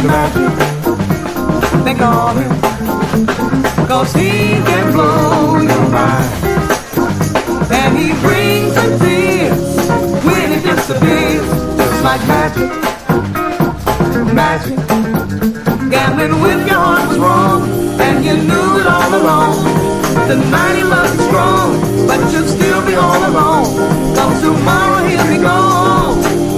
magic. They call him, 'cause he can blow your mind. And he brings the tears when he disappears, just like magic, magic. Gambling with your heart was wrong, and you knew it all along. Tonight he must be strong, but you'll still be all alone. 'Cause tomorrow he'll be gone.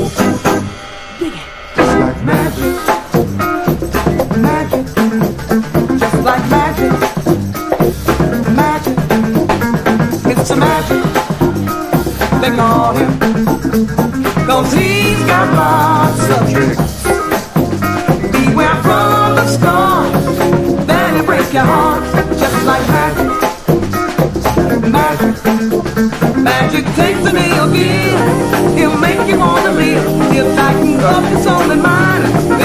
Just like magic, magic. Just like magic, magic. It's a magic, they call him, 'cause he's got lots of tricks. Beware from the start, then he'll break your heart. Just like magic, magic. Magic takes the nail again, he'll make you wanna live. He'll tighten up your soul and mind,